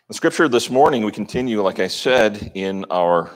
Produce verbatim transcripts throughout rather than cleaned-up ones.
The scripture this morning, we continue, like I said, in our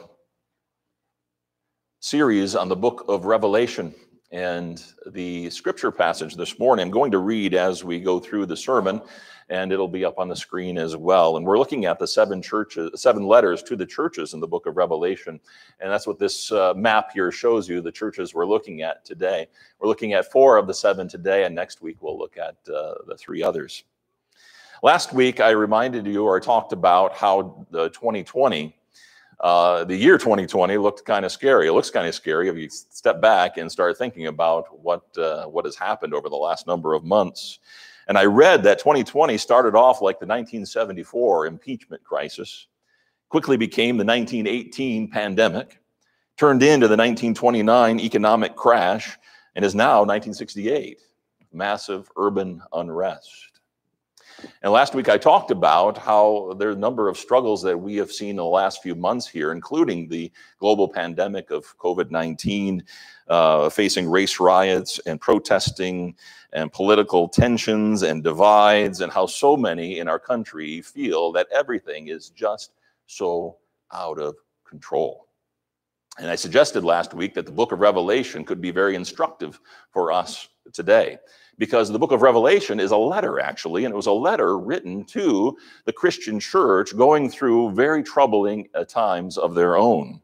series on the book of Revelation. And the scripture passage this morning, I'm going to read as we go through the sermon, and it'll be up on the screen as well. And we're looking at the seven churches, seven letters to the churches in the book of Revelation. And that's what this uh, map here shows you, the churches we're looking at today. We're looking at four of the seven today, and next week we'll look at uh, the three others. Last week, I reminded you, or I talked about how the twenty twenty, uh, the year twenty twenty looked kind of scary. It looks kind of scary if you step back and start thinking about what uh, what has happened over the last number of months. And I read that twenty twenty started off like the nineteen seventy-four impeachment crisis, quickly became the nineteen eighteen pandemic, turned into the nineteen twenty-nine economic crash, and is now nineteen sixty-eight, massive urban unrest. And last week I talked about how there are a number of struggles that we have seen in the last few months here, including the global pandemic of COVID nineteen, uh, facing race riots and protesting and political tensions and divides, and how so many in our country feel that everything is just so out of control. And I suggested last week that the book of Revelation could be very instructive for us today, because the book of Revelation is a letter, actually, and it was a letter written to the Christian church going through very troubling uh, times of their own.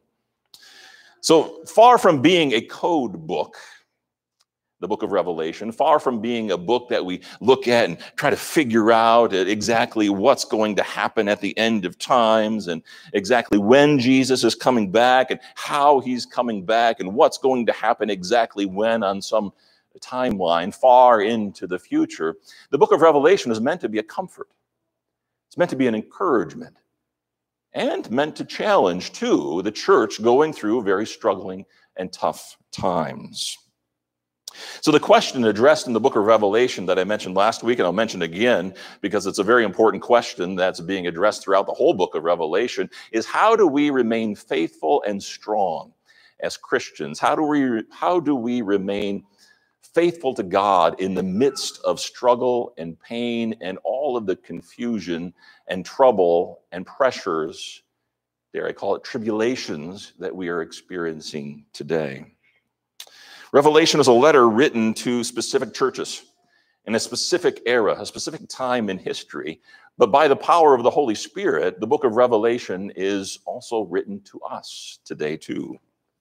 So far from being a code book, the book of Revelation, far from being a book that we look at and try to figure out exactly what's going to happen at the end of times and exactly when Jesus is coming back and how he's coming back and what's going to happen exactly when on some timeline far into the future, the book of Revelation is meant to be a comfort. It's meant to be an encouragement and meant to challenge, too, the church going through very struggling and tough times. So the question addressed in the book of Revelation that I mentioned last week, and I'll mention again because it's a very important question that's being addressed throughout the whole book of Revelation, is how do we remain faithful and strong as Christians? How do we, how do we remain faithful to God in the midst of struggle and pain and all of the confusion and trouble and pressures, dare I call it tribulations, that we are experiencing today? Revelation is a letter written to specific churches in a specific era, a specific time in history. But by the power of the Holy Spirit, the book of Revelation is also written to us today too.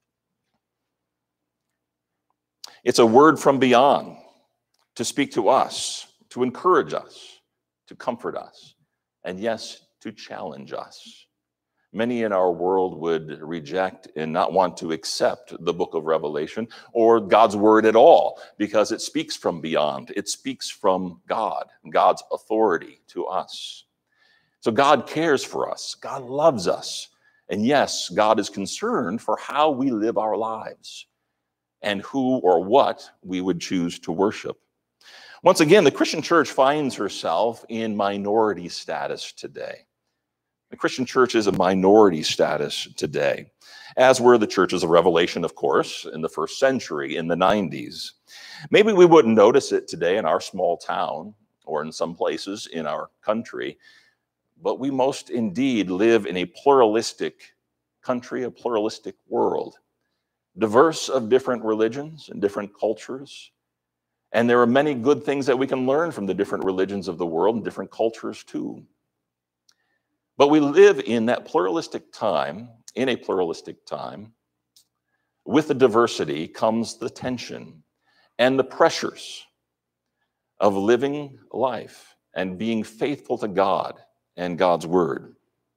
It's a word from beyond to speak to us, to encourage us, to comfort us, and yes, to challenge us. Many in our world would reject and not want to accept the book of Revelation or God's word at all because it speaks from beyond. It speaks from God, God's authority to us. So God cares for us. God loves us. And yes, God is concerned for how we live our lives and who or what we would choose to worship. Once again, the Christian church finds herself in minority status today. The Christian church is a minority status today, as were the churches of Revelation, of course, in the first century, in the nineties. Maybe we wouldn't notice it today in our small town or in some places in our country, but we most indeed live in a pluralistic country, a pluralistic world, diverse of different religions and different cultures. And there are many good things that we can learn from the different religions of the world and different cultures too. But we live in that pluralistic time, in a pluralistic time. With the diversity comes the tension and the pressures of living life and being faithful to God and God's word.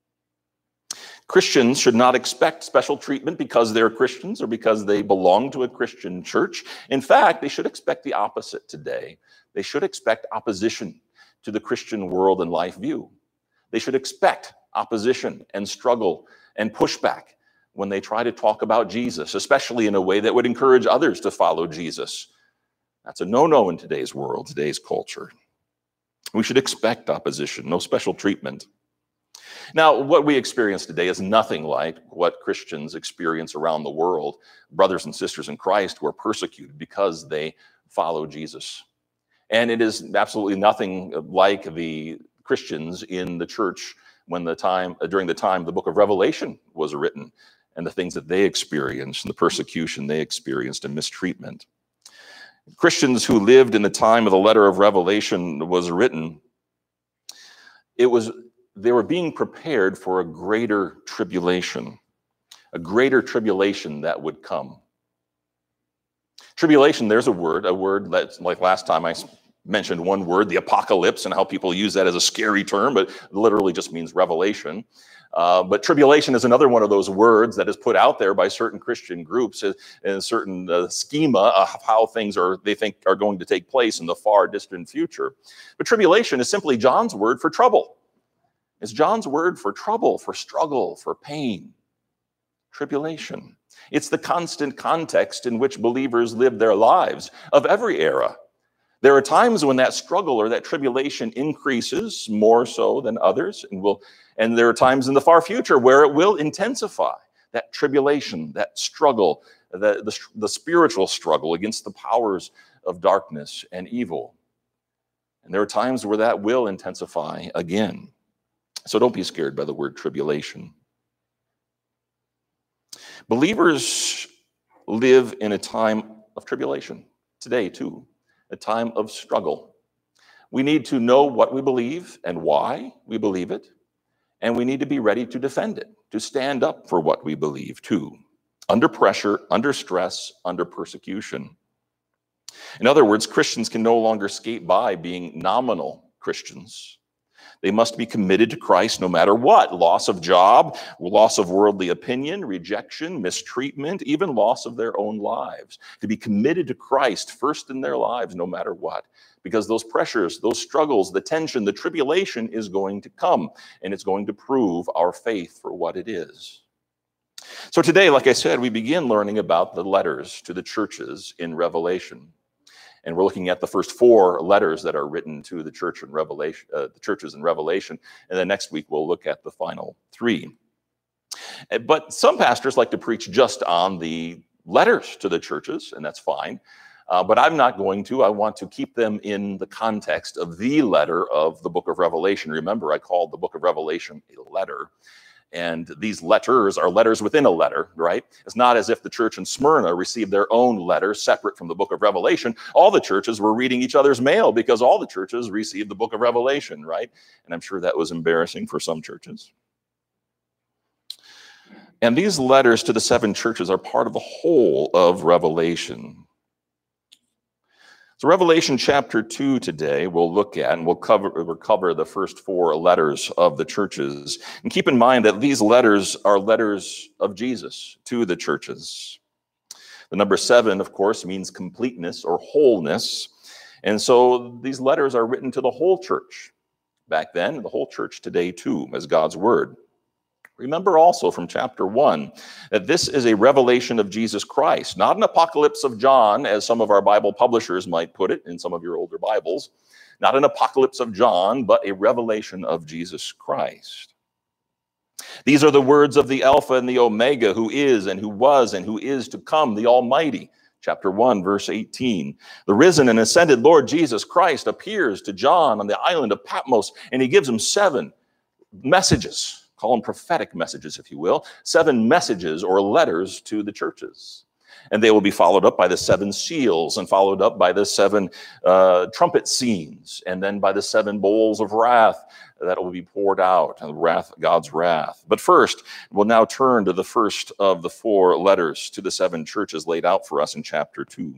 Christians should not expect special treatment because they're Christians or because they belong to a Christian church. In fact, they should expect the opposite today. They should expect opposition to the Christian world and life view. They should expect opposition and struggle and pushback when they try to talk about Jesus, especially in a way that would encourage others to follow Jesus. That's a no-no in today's world, today's culture. We should expect opposition, no special treatment. Now, what we experience today is nothing like what Christians experience around the world. Brothers and sisters in Christ who are persecuted because they follow Jesus. And it is absolutely nothing like the Christians in the church when the time, uh, during the time the book of Revelation was written, and the things that they experienced, and the persecution they experienced, and mistreatment. Christians who lived in the time of the letter of Revelation was written, it was, they were being prepared for a greater tribulation, a greater tribulation that would come. Tribulation, there's a word, a word that's like last time I mentioned one word, the apocalypse, and how people use that as a scary term, but it literally just means revelation. Uh, but tribulation is another one of those words that is put out there by certain Christian groups in a certain uh, schema of how things are, they think are going to take place in the far distant future. But tribulation is simply John's word for trouble. It's John's word for trouble, for struggle, for pain. Tribulation. It's the constant context in which believers live their lives of every era. There are times when that struggle or that tribulation increases more so than others, and will, and there are times in the far future where it will intensify, that tribulation, that struggle, the, the, the spiritual struggle against the powers of darkness and evil. And there are times where that will intensify again. So don't be scared by the word tribulation. Believers live in a time of tribulation today too. A time of struggle. We need to know what we believe and why we believe it, and we need to be ready to defend it, to stand up for what we believe too, under pressure, under stress, under persecution. In other words, Christians can no longer skate by being nominal Christians. They must be committed to Christ no matter what. Loss of job, loss of worldly opinion, rejection, mistreatment, even loss of their own lives. To be committed to Christ first in their lives no matter what. Because those pressures, those struggles, the tension, the tribulation is going to come. And it's going to prove our faith for what it is. So today, like I said, we begin learning about the letters to the churches in Revelation. And we're looking at the first four letters that are written to the church in Revelation, uh, the churches in Revelation. And then next week, we'll look at the final three. But some pastors like to preach just on the letters to the churches, and that's fine. Uh, but I'm not going to. I want to keep them in the context of the letter of the book of Revelation. Remember, I called the book of Revelation a letter. And these letters are letters within a letter, right? It's not as if the church in Smyrna received their own letter separate from the book of Revelation. All the churches were reading each other's mail because all the churches received the book of Revelation, right? And I'm sure that was embarrassing for some churches. And these letters to the seven churches are part of the whole of Revelation. So Revelation chapter two today we'll look at, and we'll cover, we'll cover the first four letters of the churches. And keep in mind that these letters are letters of Jesus to the churches. The number seven, of course, means completeness or wholeness. And so these letters are written to the whole church back then, and the whole church today too, as God's word. Remember also from chapter one that this is a revelation of Jesus Christ, not an apocalypse of John, as some of our Bible publishers might put it in some of your older Bibles. Not an apocalypse of John, but a revelation of Jesus Christ. These are the words of the Alpha and the Omega, who is and who was and who is to come, the Almighty. Chapter one, verse eighteen. The risen and ascended Lord Jesus Christ appears to John on the island of Patmos, and he gives him seven messages. Call them prophetic messages, if you will, seven messages or letters to the churches. And they will be followed up by the seven seals and followed up by the seven uh, trumpet scenes and then by the seven bowls of wrath that will be poured out, and wrath, God's wrath. But first, we'll now turn to the first of the four letters to the seven churches laid out for us in chapter two.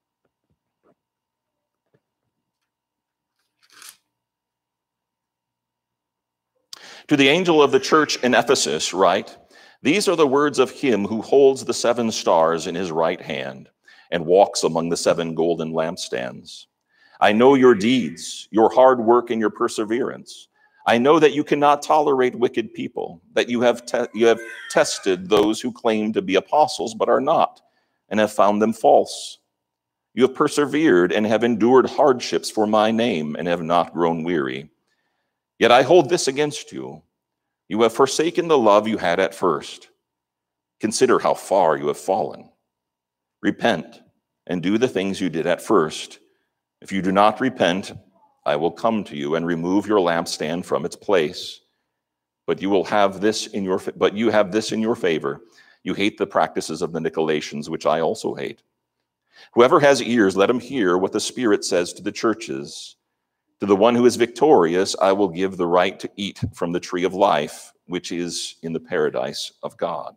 To the angel of the church in Ephesus write, these are the words of him who holds the seven stars in his right hand and walks among the seven golden lampstands. I know your deeds, your hard work and your perseverance. I know that you cannot tolerate wicked people, that you have, te- you have tested those who claim to be apostles but are not, and have found them false. You have persevered and have endured hardships for my name and have not grown weary. Yet I hold this against you. You have forsaken the love you had at first. Consider how far you have fallen. Repent and do the things you did at first. If you do not repent, I will come to you and remove your lampstand from its place. But you will have this in your but you have this in your favor. You hate the practices of the Nicolaitans, which I also hate. Whoever has ears, let him hear what the Spirit says to the churches. To the one who is victorious, I will give the right to eat from the tree of life, which is in the paradise of God.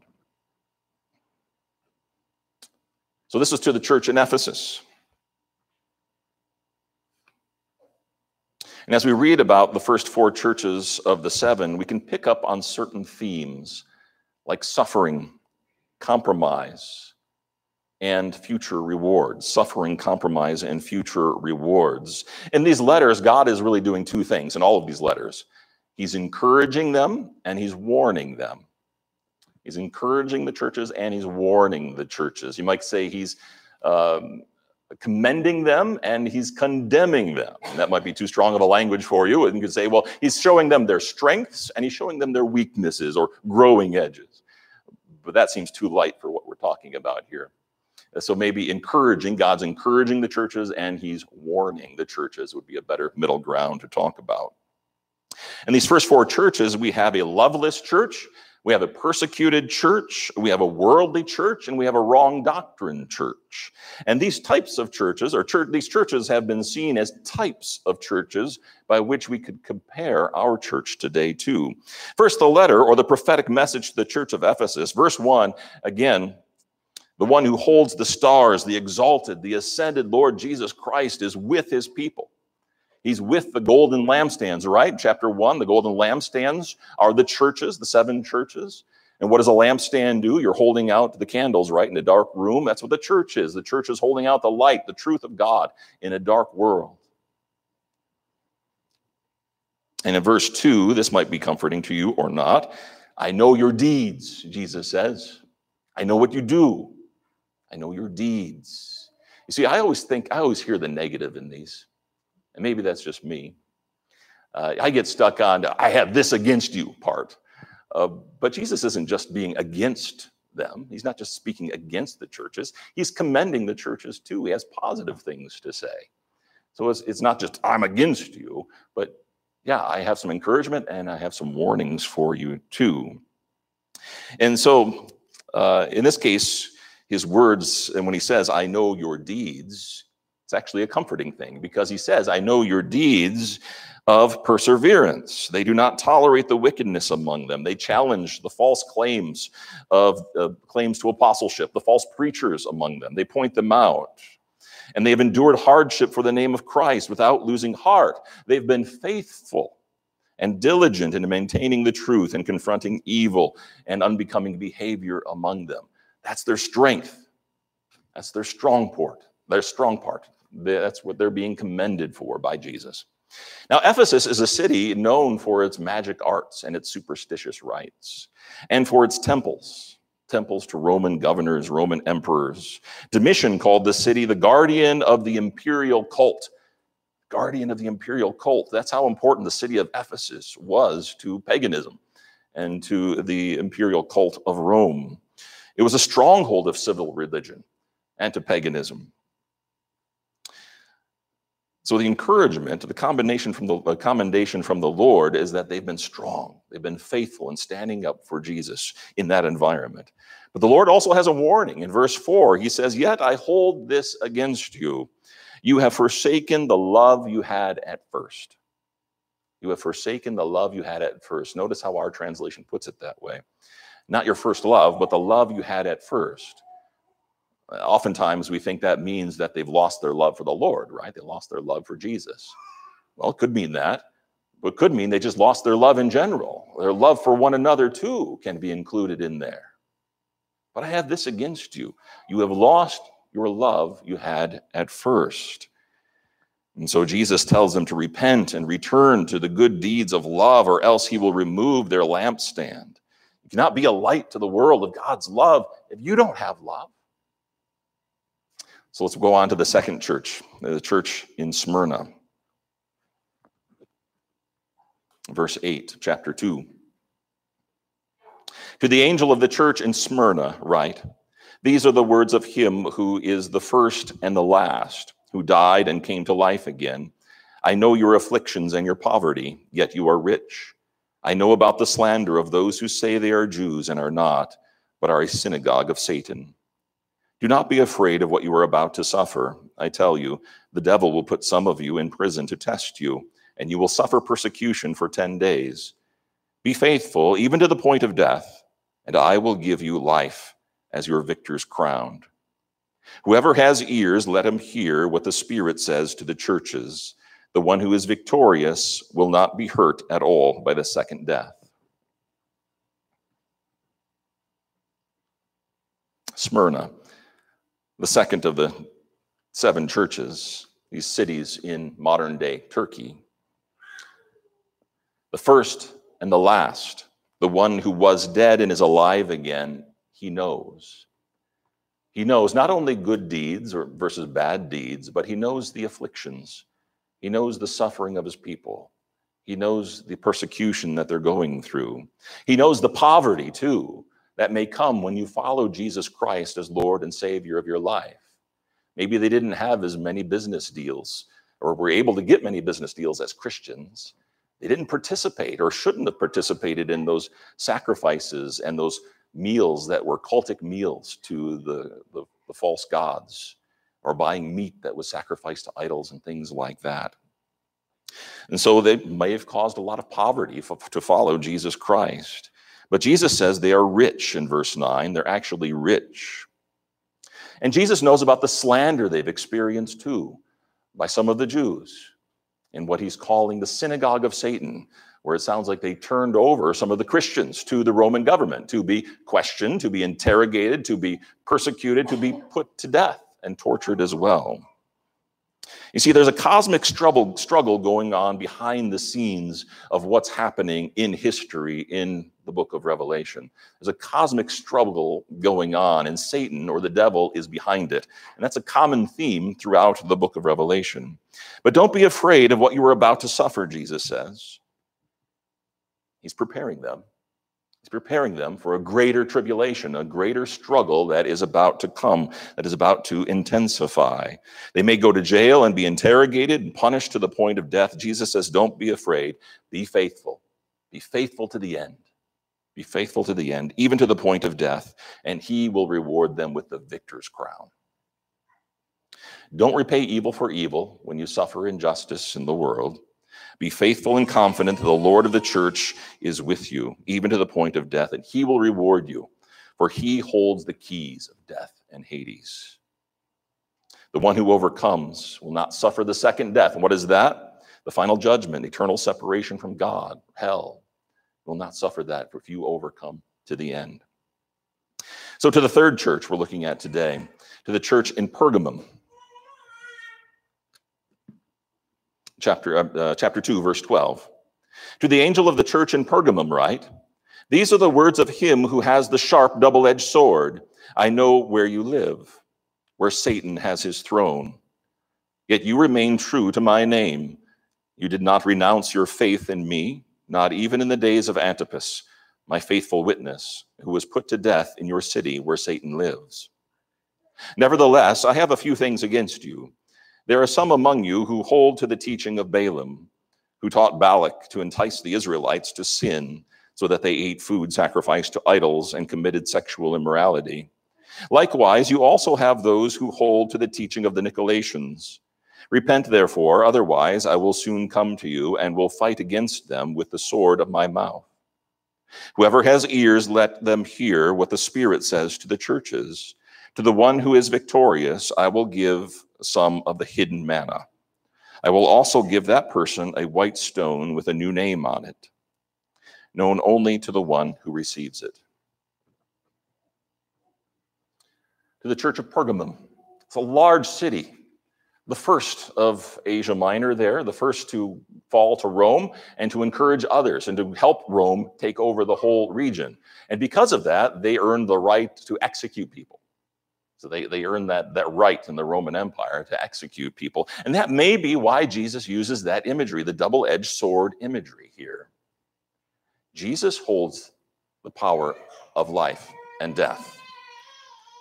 So this is to the church in Ephesus. And as we read about the first four churches of the seven, we can pick up on certain themes like suffering, compromise, and future rewards. Suffering, compromise, and future rewards. In these letters, God is really doing two things in all of these letters. He's encouraging them and he's warning them. He's encouraging the churches and he's warning the churches. You might say he's um, commending them and he's condemning them. And that might be too strong of a language for you. And you could say, well, he's showing them their strengths and he's showing them their weaknesses or growing edges. But that seems too light for what we're talking about here. So maybe encouraging, God's encouraging the churches and he's warning the churches would be a better middle ground to talk about. In these first four churches, we have a loveless church, we have a persecuted church, we have a worldly church, and we have a wrong doctrine church. And these types of churches, or church, these churches have been seen as types of churches by which we could compare our church today to. First, the letter or the prophetic message to the church of Ephesus. Verse one, again, the one who holds the stars, the exalted, the ascended Lord Jesus Christ is with his people. He's with the golden lampstands, right? Chapter one, the golden lampstands are the churches, the seven churches. And what does a lampstand do? You're holding out the candles, right, in a dark room. That's what the church is. The church is holding out the light, the truth of God in a dark world. And in verse two, this might be comforting to you or not. I know your deeds, Jesus says. I know what you do. I know your deeds. You see, I always think, I always hear the negative in these. And maybe that's just me. Uh, I get stuck on, the, I have this against you part. Uh, but Jesus isn't just being against them. He's not just speaking against the churches. He's commending the churches too. He has positive things to say. So it's, it's not just, I'm against you, but yeah, I have some encouragement and I have some warnings for you too. And so uh, in this case, his words, and when he says, I know your deeds, it's actually a comforting thing because he says, I know your deeds of perseverance. They do not tolerate the wickedness among them. They challenge the false claims of uh, claims to apostleship, the false preachers among them. They point them out. And they have endured hardship for the name of Christ without losing heart. They've been faithful and diligent in maintaining the truth and confronting evil and unbecoming behavior among them. That's their strength. That's their strong part. Their strong part. That's what they're being commended for by Jesus. Now, Ephesus is a city known for its magic arts and its superstitious rites, and for its temples, temples to Roman governors, Roman emperors. Domitian called the city the guardian of the imperial cult. Guardian of the imperial cult. That's how important the city of Ephesus was to paganism and to the imperial cult of Rome. It was a stronghold of civil religion and to paganism. So the encouragement, the combination from the, the commendation from the Lord is that they've been strong. They've been faithful in standing up for Jesus in that environment. But the Lord also has a warning. In verse four, he says, yet I hold this against you. You have forsaken the love you had at first. You have forsaken the love you had at first. Notice how our translation puts it that way. Not your first love, but the love you had at first. Oftentimes we think that means that they've lost their love for the Lord, right? They lost their love for Jesus. Well, it could mean that, but it could mean they just lost their love in general. Their love for one another too can be included in there. But I have this against you. You have lost your love you had at first. And so Jesus tells them to repent and return to the good deeds of love, or else he will remove their lampstand. You cannot be a light to the world of God's love if you don't have love. So let's go on to the second church, the church in Smyrna. Verse eight, chapter two. To the angel of the church in Smyrna write, these are the words of him who is the first and the last, who died and came to life again. I know your afflictions and your poverty, yet you are rich. I know about the slander of those who say they are Jews and are not, but are a synagogue of Satan. Do not be afraid of what you are about to suffer. I tell you, the devil will put some of you in prison to test you, and you will suffer persecution for ten days. Be faithful, even to the point of death, and I will give you life as your victor's crown. Whoever has ears, let him hear what the Spirit says to the churches. The one who is victorious will not be hurt at all by the second death. Smyrna, the second of the seven churches, these cities in modern-day Turkey. The first and the last, the one who was dead and is alive again, he knows. He knows not only good deeds or versus bad deeds, but he knows the afflictions. He knows the suffering of his people. He knows the persecution that they're going through. He knows the poverty, too, that may come when you follow Jesus Christ as Lord and Savior of your life. Maybe they didn't have as many business deals or were able to get many business deals as Christians. They didn't participate or shouldn't have participated in those sacrifices and those meals that were cultic meals to the, the, the false gods, or buying meat that was sacrificed to idols and things like that. And so they may have caused a lot of poverty f- to follow Jesus Christ. But Jesus says they are rich in verse nine. They're actually rich. And Jesus knows about the slander they've experienced too by some of the Jews in what he's calling the synagogue of Satan, where it sounds like they turned over some of the Christians to the Roman government to be questioned, to be interrogated, to be persecuted, to be put to death and tortured as well. You see, there's a cosmic struggle, struggle going on behind the scenes of what's happening in history in the book of Revelation. There's a cosmic struggle going on, and Satan, or the devil, is behind it. And that's a common theme throughout the book of Revelation. But don't be afraid of what you are about to suffer, Jesus says. He's preparing them. He's preparing them for a greater tribulation, a greater struggle that is about to come, that is about to intensify. They may go to jail and be interrogated and punished to the point of death. Jesus says, don't be afraid. Be faithful. Be faithful to the end. Be faithful to the end, even to the point of death, and he will reward them with the victor's crown. Don't repay evil for evil when you suffer injustice in the world. Be faithful and confident that the Lord of the church is with you, even to the point of death, and he will reward you, for he holds the keys of death and Hades. The one who overcomes will not suffer the second death. And what is that? The final judgment, eternal separation from God, hell. Will not suffer that if you overcome to the end. So to the third church we're looking at today, to the church in Pergamum. Chapter, uh, chapter two, verse twelve. To the angel of the church in Pergamum write, these are the words of him who has the sharp double-edged sword. I know where you live, where Satan has his throne. Yet you remain true to my name. You did not renounce your faith in me, not even in the days of Antipas, my faithful witness, who was put to death in your city where Satan lives. Nevertheless, I have a few things against you. There are some among you who hold to the teaching of Balaam, who taught Balak to entice the Israelites to sin so that they ate food sacrificed to idols and committed sexual immorality. Likewise, you also have those who hold to the teaching of the Nicolaitans. Repent, therefore, otherwise I will soon come to you and will fight against them with the sword of my mouth. Whoever has ears, let them hear what the Spirit says to the churches. To the one who is victorious, I will give some of the hidden manna. I will also give that person a white stone with a new name on it, known only to the one who receives it. To the church of Pergamum. It's a large city, the first of Asia Minor there, the first to fall to Rome and to encourage others and to help Rome take over the whole region. And because of that, they earned the right to execute people. So they, they earned that, that right in the Roman Empire to execute people. And that may be why Jesus uses that imagery, the double-edged sword imagery here. Jesus holds the power of life and death.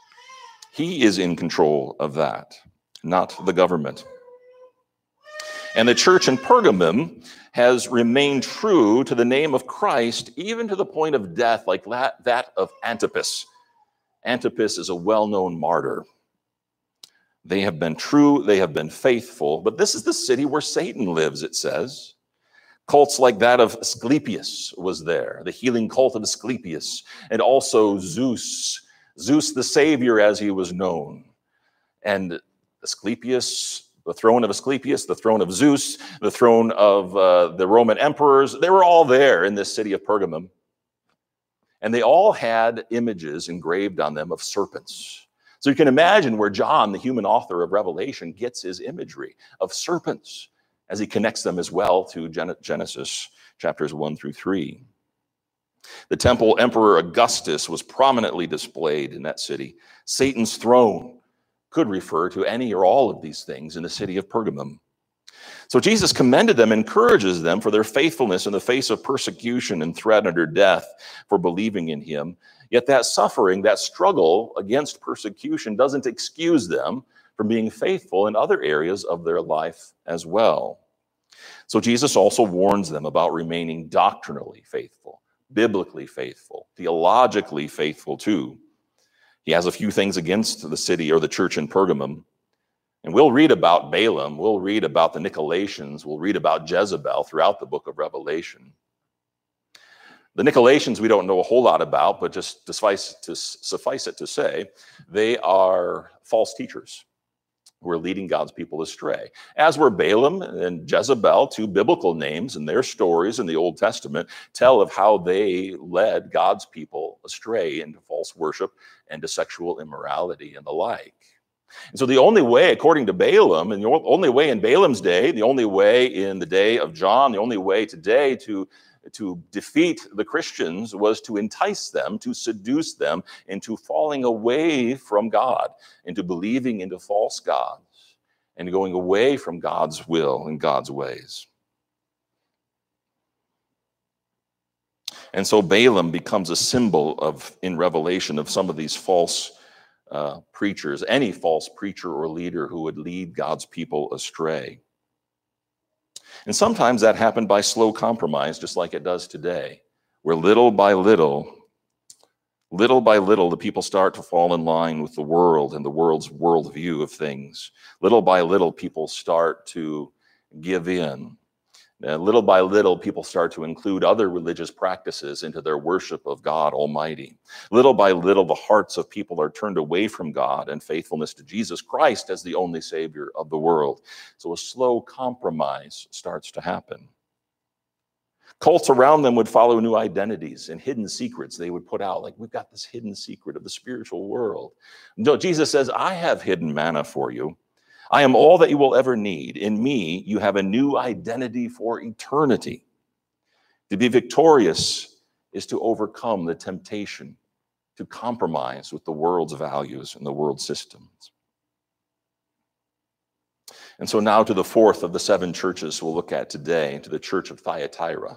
He is in control of that, not the government. And the church in Pergamum has remained true to the name of Christ, even to the point of death, like that, that of Antipas. Antipas is a well-known martyr. They have been true, they have been faithful, but this is the city where Satan lives, it says. Cults like that of Asclepius was there, the healing cult of Asclepius, and also Zeus, Zeus the Savior as he was known. And Asclepius, the throne of Asclepius, the throne of Zeus, the throne of uh, the Roman emperors, they were all there in this city of Pergamum. And they all had images engraved on them of serpents. So you can imagine where John, the human author of Revelation, gets his imagery of serpents as he connects them as well to Genesis chapters one through three. The temple emperor Augustus was prominently displayed in that city. Satan's throne could refer to any or all of these things in the city of Pergamum. So Jesus commended them, encourages them for their faithfulness in the face of persecution and threat under death for believing in him. Yet that suffering, that struggle against persecution doesn't excuse them from being faithful in other areas of their life as well. So Jesus also warns them about remaining doctrinally faithful, biblically faithful, theologically faithful too. He has a few things against the city or the church in Pergamum. And we'll read about Balaam, we'll read about the Nicolaitans, we'll read about Jezebel throughout the book of Revelation. The Nicolaitans we don't know a whole lot about, but just suffice, to, suffice it to say, they are false teachers who are leading God's people astray. As were Balaam and Jezebel, two biblical names, and their stories in the Old Testament tell of how they led God's people astray into false worship and to sexual immorality and the like. And so the only way, according to Balaam, and the only way in Balaam's day, the only way in the day of John, the only way today to, to defeat the Christians was to entice them, to seduce them into falling away from God, into believing into false gods, and going away from God's will and God's ways. And so Balaam becomes a symbol of, in Revelation, of some of these false Uh, preachers, any false preacher or leader who would lead God's people astray. And sometimes that happened by slow compromise, just like it does today, where little by little, little by little, the people start to fall in line with the world and the world's worldview of things. Little by little, people start to give in. Uh, little by little, people start to include other religious practices into their worship of God Almighty. Little by little, the hearts of people are turned away from God and faithfulness to Jesus Christ as the only Savior of the world. So a slow compromise starts to happen. Cults around them would follow new identities and hidden secrets they would put out. Like, we've got this hidden secret of the spiritual world. No, Jesus says, I have hidden manna for you. I am all that you will ever need. In me, you have a new identity for eternity. To be victorious is to overcome the temptation to compromise with the world's values and the world's systems. And so now to the fourth of the seven churches we'll look at today, to the church of Thyatira.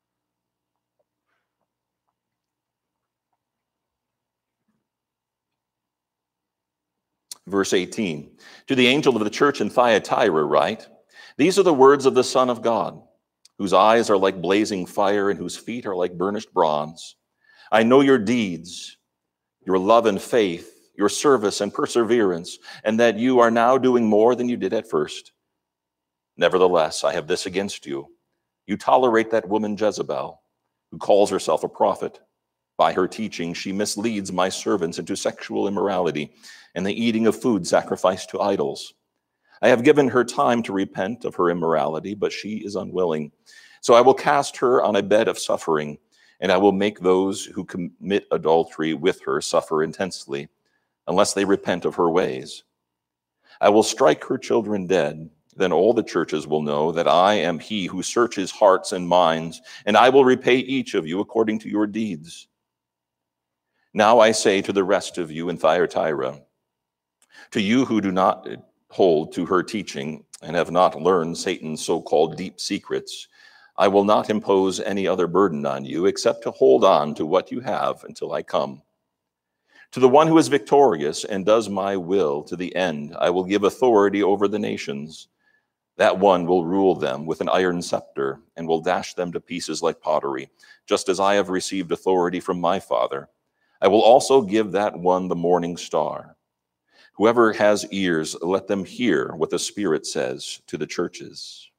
Verse eighteen, to the angel of the church in Thyatira write, these are the words of the Son of God, whose eyes are like blazing fire and whose feet are like burnished bronze. I know your deeds, your love and faith, your service and perseverance, and that you are now doing more than you did at first. Nevertheless, I have this against you. You tolerate that woman Jezebel, who calls herself a prophet. By her teaching, she misleads my servants into sexual immorality and the eating of food sacrificed to idols. I have given her time to repent of her immorality, but she is unwilling. So I will cast her on a bed of suffering, and I will make those who commit adultery with her suffer intensely, unless they repent of her ways. I will strike her children dead. Then all the churches will know that I am he who searches hearts and minds, and I will repay each of you according to your deeds. Now I say to the rest of you in Thyatira, to you who do not hold to her teaching and have not learned Satan's so-called deep secrets, I will not impose any other burden on you except to hold on to what you have until I come. To the one who is victorious and does my will to the end, I will give authority over the nations. That one will rule them with an iron scepter and will dash them to pieces like pottery, just as I have received authority from my Father. I will also give that one the morning star. Whoever has ears, let them hear what the Spirit says to the churches.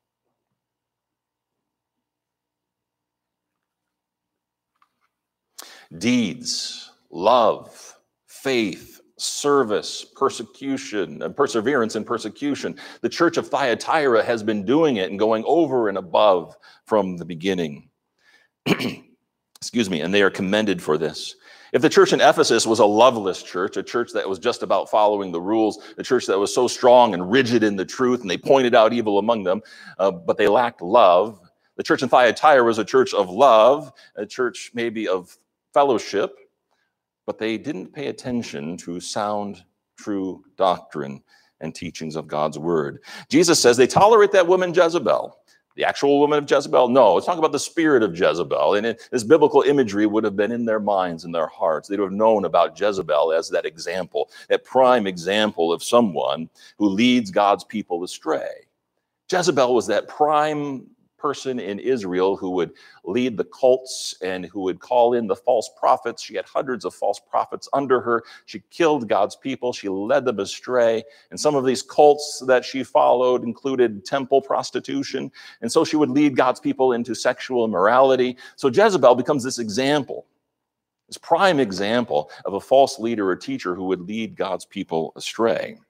Deeds, love, faith, service, persecution, and perseverance in persecution. The church of Thyatira has been doing it and going over and above from the beginning. Excuse me, and they are commended for this. If the church in Ephesus was a loveless church, a church that was just about following the rules, a church that was so strong and rigid in the truth, and they pointed out evil among them, uh, but they lacked love. The church in Thyatira was a church of love, a church maybe of fellowship, but they didn't pay attention to sound, true doctrine and teachings of God's word. Jesus says they tolerate that woman Jezebel. The actual woman of Jezebel? No, it's talking about the spirit of Jezebel. And it, this biblical imagery would have been in their minds and their hearts. They'd have known about Jezebel as that example, that prime example of someone who leads God's people astray. Jezebel was that prime person in Israel who would lead the cults and who would call in the false prophets. She had hundreds of false prophets under her. She killed God's people. She led them astray. And some of these cults that she followed included temple prostitution. And so she would lead God's people into sexual immorality. So Jezebel becomes this example, this prime example of a false leader or teacher who would lead God's people astray.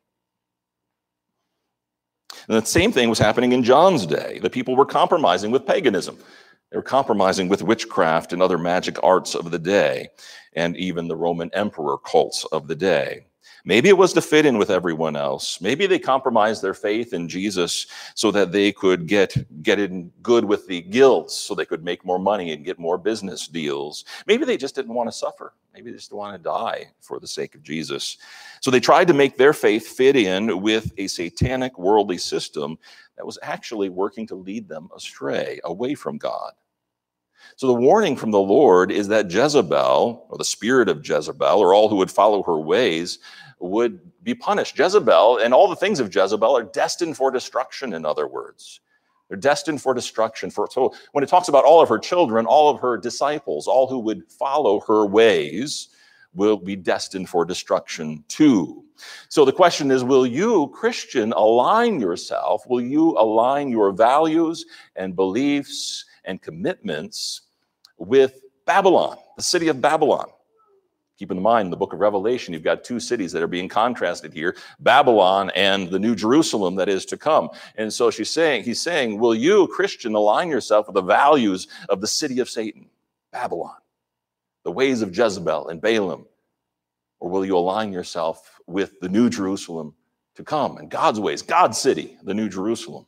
And the same thing was happening in John's day. The people were compromising with paganism. They were compromising with witchcraft and other magic arts of the day, and even the Roman emperor cults of the day. Maybe it was to fit in with everyone else. Maybe they compromised their faith in Jesus so that they could get, get in good with the guilds, so they could make more money and get more business deals. Maybe they just didn't want to suffer. Maybe they just want to die for the sake of Jesus. So they tried to make their faith fit in with a satanic worldly system that was actually working to lead them astray, away from God. So the warning from the Lord is that Jezebel, or the spirit of Jezebel, or all who would follow her ways, would be punished. Jezebel and all the things of Jezebel are destined for destruction, in other words. They're destined for destruction. For, so when it talks about all of her children, all of her disciples, all who would follow her ways, will be destined for destruction too. So the question is, will you, Christian, align yourself? Will you align your values and beliefs and commitments with Babylon, the city of Babylon? Keep in mind, in the book of Revelation, you've got two cities that are being contrasted here, Babylon and the New Jerusalem that is to come. And so she's saying, he's saying, will you, Christian, align yourself with the values of the city of Satan, Babylon, the ways of Jezebel and Balaam? Or will you align yourself with the New Jerusalem to come and God's ways, God's city, the New Jerusalem?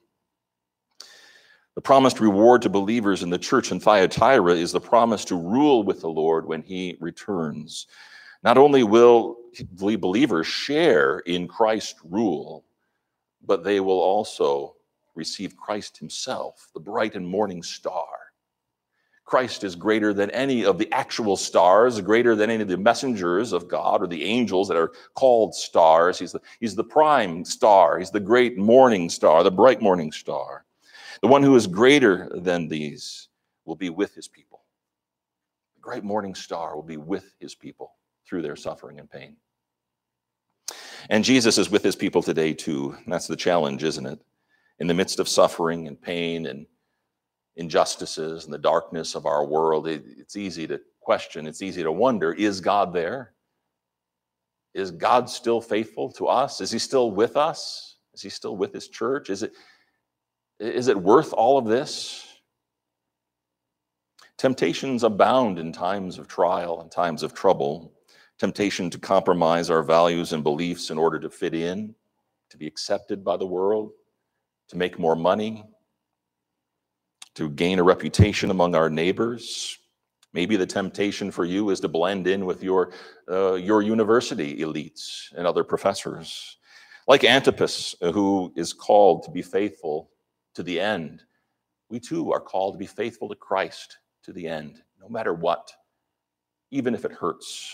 The promised reward to believers in the church in Thyatira is the promise to rule with the Lord when he returns. Not only will believers share in Christ's rule, but they will also receive Christ himself, the bright and morning star. Christ is greater than any of the actual stars, greater than any of the messengers of God or the angels that are called stars. He's the, he's the prime star. He's the great morning star, the bright morning star. The one who is greater than these will be with his people. The great morning star will be with his people through their suffering and pain. And Jesus is with his people today too. And that's the challenge, isn't it? In the midst of suffering and pain and injustices and the darkness of our world, it, it's easy to question, it's easy to wonder, is God there? Is God still faithful to us? Is he still with us? Is he still with his church? Is it Is it worth all of this? Temptations abound in times of trial and times of trouble. Temptation to compromise our values and beliefs in order to fit in, to be accepted by the world, to make more money, to gain a reputation among our neighbors. Maybe the temptation for you is to blend in with your, uh, your university elites and other professors. Like Antipas, who is called to be faithful to the end, we too are called to be faithful to Christ to the end, no matter what, even if it hurts,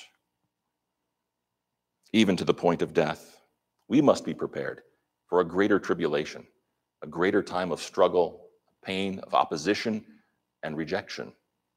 even to the point of death. We must be prepared for a greater tribulation a greater time of struggle, pain, of opposition, and rejection.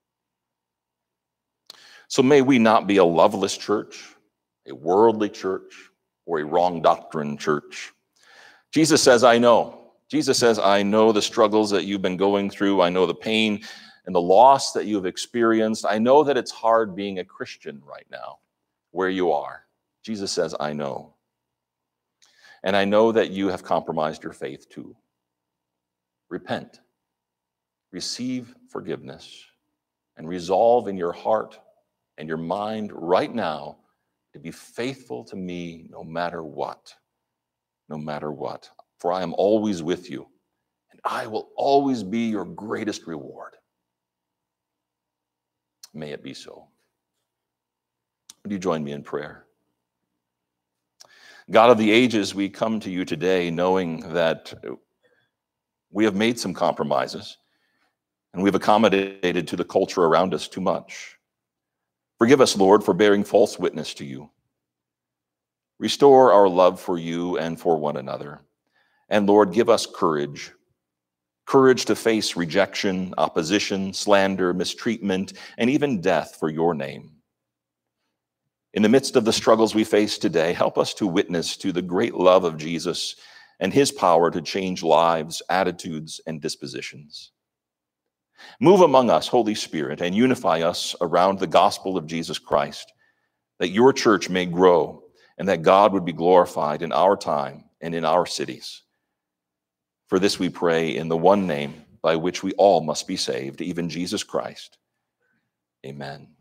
So may we not be a loveless church, a worldly church, or a wrong doctrine church. Jesus says, I know. Jesus says, I know the struggles that you've been going through. I know the pain and the loss that you've experienced. I know that it's hard being a Christian right now, where you are. Jesus says, I know. And I know that you have compromised your faith too. Repent, receive forgiveness, and resolve in your heart and your mind right now to be faithful to me no matter what, no matter what. For I am always with you, and I will always be your greatest reward. May it be so. Would you join me in prayer? God of the ages, we come to you today knowing that we have made some compromises and we've accommodated to the culture around us too much. Forgive us, Lord, for bearing false witness to you. Restore our love for you and for one another. And Lord, give us courage, courage to face rejection, opposition, slander, mistreatment, and even death for your name. In the midst of the struggles we face today, help us to witness to the great love of Jesus and his power to change lives, attitudes, and dispositions. Move among us, Holy Spirit, and unify us around the gospel of Jesus Christ, that your church may grow and that God would be glorified in our time and in our cities. For this we pray in the one name by which we all must be saved, even Jesus Christ. Amen.